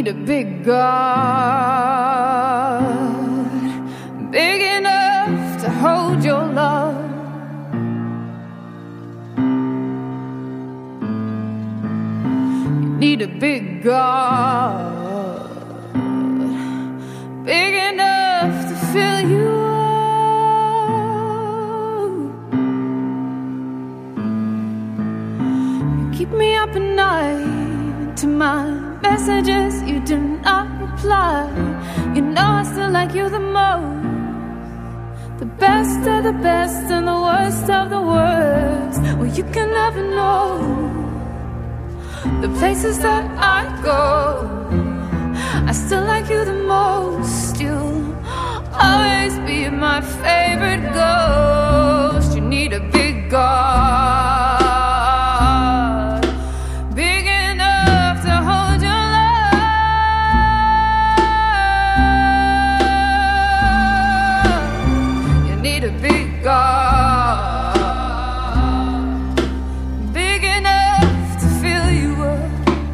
a big God, big enough to hold your love. You need a big God, big enough to fill you up. You keep me up at night to my messages, you do not reply. You know I still like you the most, the best of the best and the worst of the worst. Well, you can never know the places that I go. I still like you the most. You'll always be my favorite ghost. You need a big God, big enough to hold your love. You need a big God, big enough to fill you up.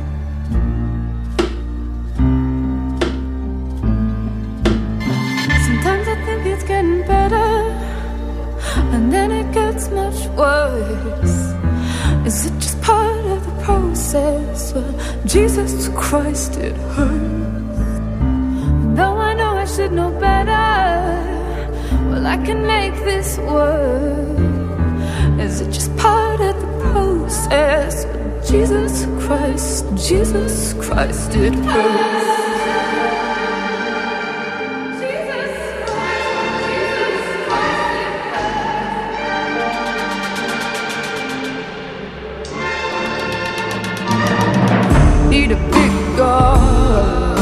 Sometimes I think it's getting better, and then it gets much worse. Is it just part of the process? Well, Jesus Christ, it hurts. Though I know I should know better, well, I can make this work. Is it just part of the process? Well, Jesus Christ, it hurts. Need a big God,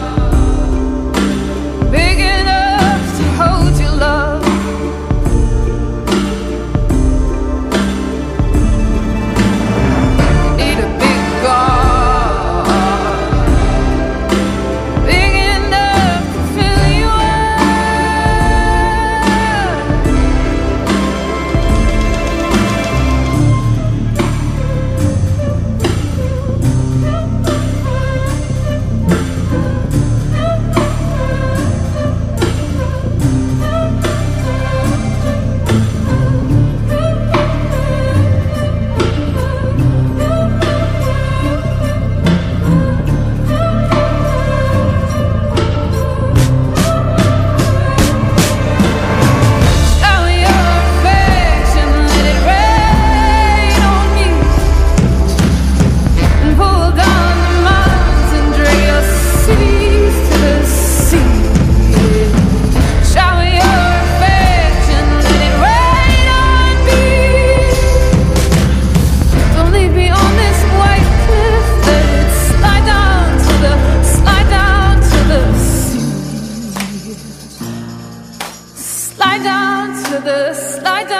big enough to hold your love. Need a big God, big enough to fill you slide down